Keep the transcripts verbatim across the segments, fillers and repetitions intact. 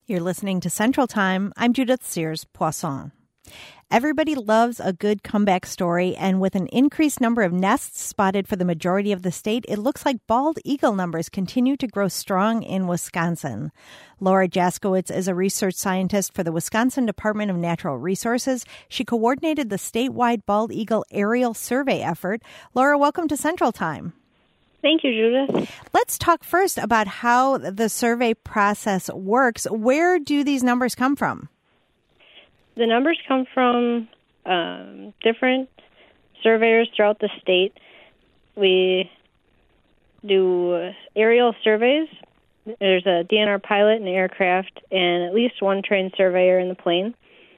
You're listening to Central Time. I'm Judith Sears-Poisson. Everybody loves a good comeback story, and with an increased number of nests spotted for the majority of the state, it looks like bald eagle numbers continue to grow strong in Wisconsin. Laura Jaskowitz is a research scientist for the Wisconsin Department of Natural Resources. She coordinated the statewide bald eagle aerial survey effort. Laura, welcome to Central Time. Thank you, Judith. Let's talk first about how the survey process works. Where do these numbers come from? The numbers come from um, different surveyors throughout the state. We do aerial surveys. There's a D N R pilot in the aircraft and at least one trained surveyor in the plane.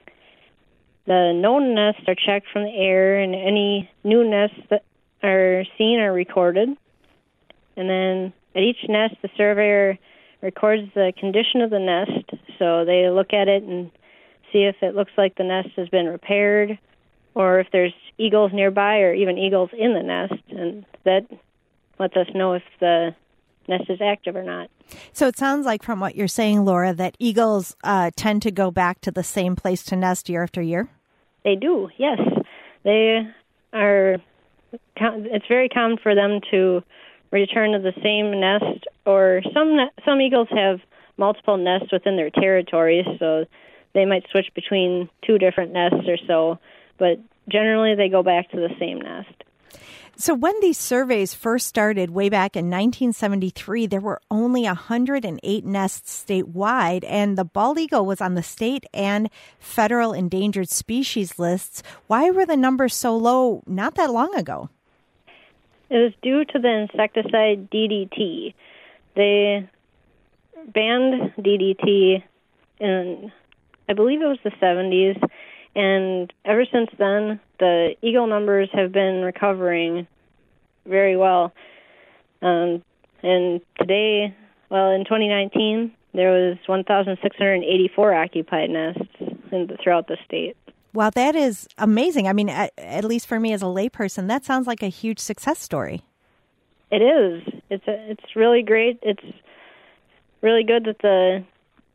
The known nests are checked from the air, and any new nests that are seen are recorded. And then at each nest, the surveyor records the condition of the nest. So they look at it and see if it looks like the nest has been repaired or if there's eagles nearby or even eagles in the nest. And that lets us know if the nest is active or not. So it sounds like from what you're saying, Laura, that eagles uh, tend to go back to the same place to nest year after year? They do, yes. They are. It's very common for them to return to the same nest, or some some eagles have multiple nests within their territories, so they might switch between two different nests or so, but generally they go back to the same nest. So when these surveys first started way back in nineteen seventy-three, there were only one hundred eight nests statewide, and the bald eagle was on the state and federal endangered species lists. Why were the numbers so low not that long ago? It was due to the insecticide D D T. They banned D D T in, I believe it was the seventies, and ever since then, the eagle numbers have been recovering very well. Um, and today, well, in twenty nineteen, there was one thousand six hundred eighty-four occupied nests in the, throughout the state. Wow, that is amazing. I mean, at, at least for me as a layperson, that sounds like a huge success story. It is. It's a, it's really great. It's really good that the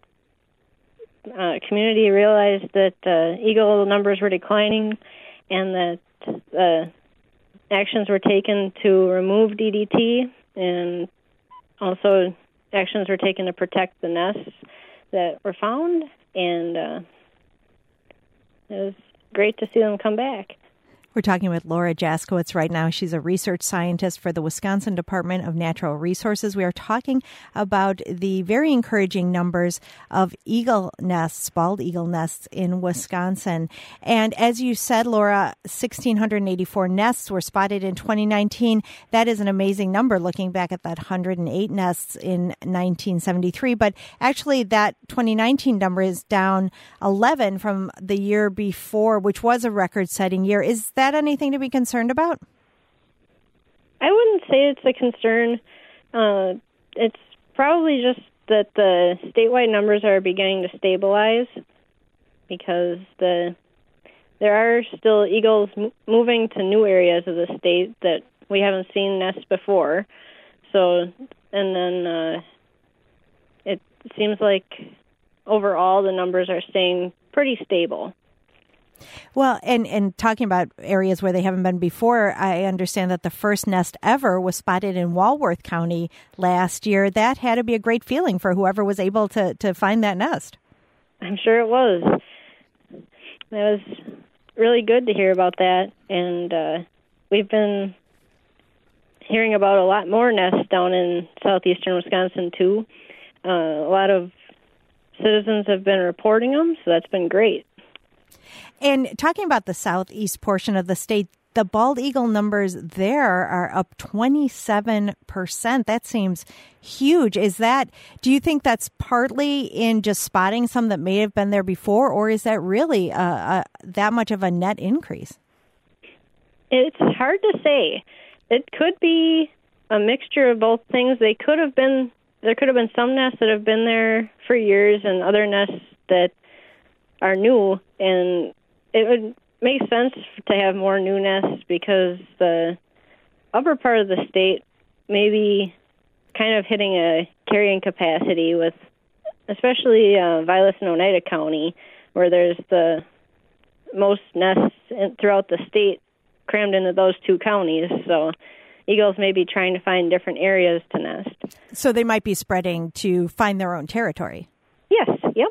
uh, community realized that uh, eagle numbers were declining and that uh, actions were taken to remove D D T, and also actions were taken to protect the nests that were found, and uh, it was great to see them come back. We're talking with Laura Jaskowitz right now. She's a research scientist for the Wisconsin Department of Natural Resources. We are talking about the very encouraging numbers of eagle nests, bald eagle nests in Wisconsin. And as you said, Laura, one thousand six hundred eighty-four nests were spotted in twenty nineteen. That is an amazing number looking back at that one hundred eight nests in nineteen seventy-three. But actually that twenty nineteen number is down eleven from the year before, which was a record-setting year. Is that anything to be concerned about? I wouldn't say it's a concern. Uh, it's probably just that the statewide numbers are beginning to stabilize because the there are still eagles m- moving to new areas of the state that we haven't seen nests before. So, and then uh, it seems like overall the numbers are staying pretty stable. Well, and, and talking about areas where they haven't been before, I understand that the first nest ever was spotted in Walworth County last year. That had to be a great feeling for whoever was able to, to find that nest. I'm sure it was. It was really good to hear about that, and uh, we've been hearing about a lot more nests down in southeastern Wisconsin, too. Uh, a lot of citizens have been reporting them, so that's been great. And talking about the southeast portion of the state, the bald eagle numbers there are up twenty-seven percent. That seems huge. Is that, do you think that's partly in just spotting some that may have been there before, or is that really a, a, that much of a net increase? It's hard to say. It could be a mixture of both things. They could have been, there could have been some nests that have been there for years and other nests that are new, and it would make sense to have more new nests because the upper part of the state may be kind of hitting a carrying capacity with especially uh, Vilas and Oneida County, where there's the most nests in, throughout the state crammed into those two counties. So eagles may be trying to find different areas to nest. So they might be spreading to find their own territory. Yes, yep.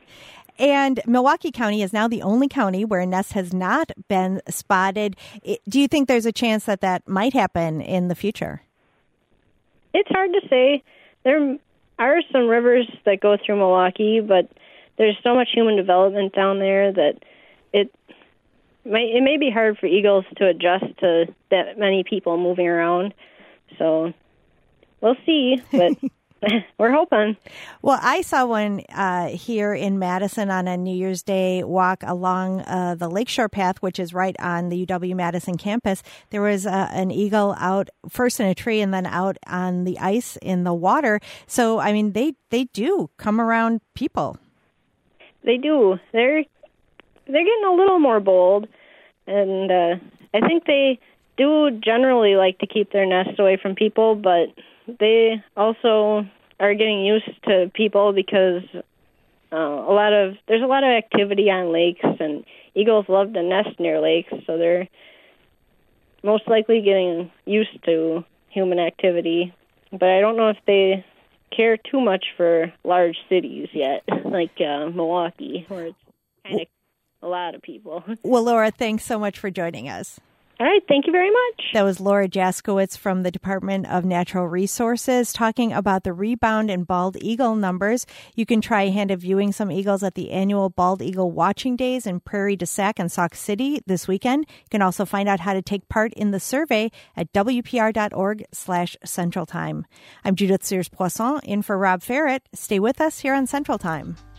And Milwaukee County is now the only county where a nest has not been spotted. Do you think there's a chance that that might happen in the future? It's hard to say. There are some rivers that go through Milwaukee, but there's so much human development down there that it may, it may be hard for eagles to adjust to that many people moving around. So we'll see, but we're hoping. Well, I saw one uh, here in Madison on a New Year's Day walk along uh, the Lakeshore Path, which is right on the U W-Madison campus. There was uh, an eagle out first in a tree and then out on the ice in the water. So, I mean, they, they do come around people. They do. They're they're getting a little more bold, and uh, I think they do generally like to keep their nests away from people, but they also are getting used to people because uh, a lot of there's a lot of activity on lakes, and eagles love to nest near lakes, so they're most likely getting used to human activity. But I don't know if they care too much for large cities yet, like uh, Milwaukee, where it's kind of a lot of people. Well, Laura, thanks so much for joining us. All right. Thank you very much. That was Laura Jaskowitz from the Department of Natural Resources talking about the rebound in bald eagle numbers. You can try a hand at viewing some eagles at the annual Bald Eagle Watching Days in Prairie du Sac and Sauk City this weekend. You can also find out how to take part in the survey at W P R dot org slash Central Time. I'm Judith Sears-Poisson in for Rob Ferret. Stay with us here on Central Time.